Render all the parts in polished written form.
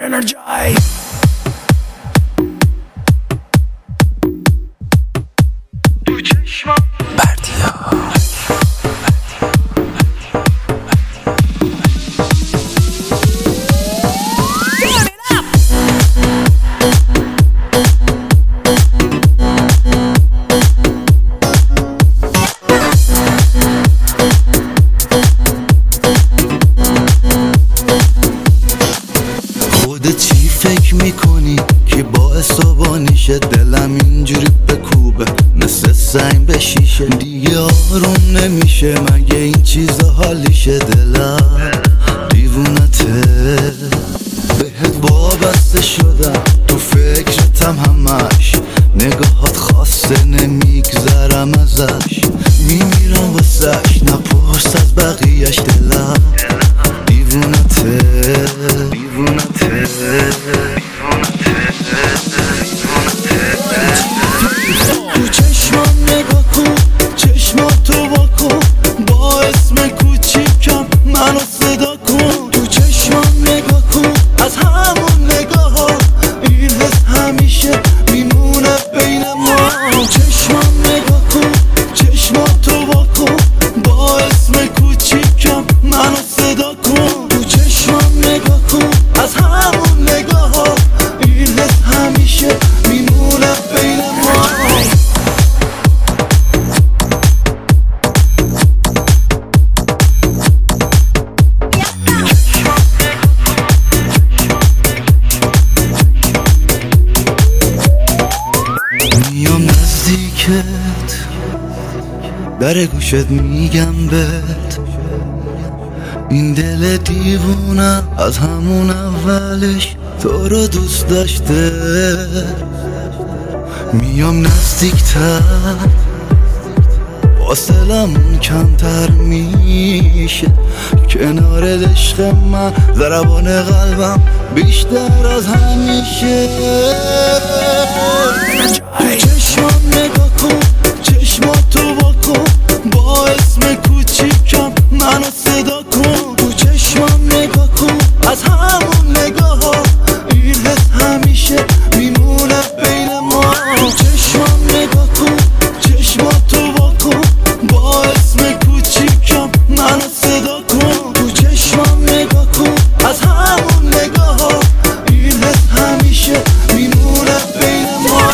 Energize. تو چشمم بردیا چی فکر میکنی که باعث صبحانیشه دلم اینجوری بکوبه مثل سنگ به شیشه دیگه آروم نمیشه مگه این چیزا حالیشه دلم دیوونته بهت وابسته شدم تو فکرتم همش نگاهات خاصه نمیگذرم ازش میمیرم واسش نپرس از بقیهش دلم دیوونته دیوونته تو چشمم نگاه کن چشماتو واکن با اسم کوچیکم منو صدا کن تو چشمم نگاه کن از همون نگاه ها این حس همیشه میمونه بین ما چشمم نگاه کن چشماتو واکن با اسم کوچیکم منو صدا کن تو چشمم نگاه کن از همون نگاه ها این حس همیشه میمونه بین ما میام نزدیکت در گوشت میگم بهت این دل دیوونه از همون اولش تو رو دوست داشته میام نزدیکتر فاصلمون کمتر میشه کنار عشق من ضربان قلبم بیشتر از همیشه تو چشمم نگاه کن چشماتو واکن با اسم کوچیکم منو صدا کن تو چشمم نگاه کن از همون نگاه ها این حس همیشه میمونه بین ما چشمم نگاه کن چشماتو واکن با اسم کوچیکم منو صدا کن تو چشمم نگاه کن از همون نگاه ها این حس همیشه میمونه بین ما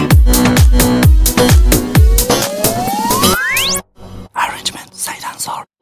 Arrangement Said Ansar.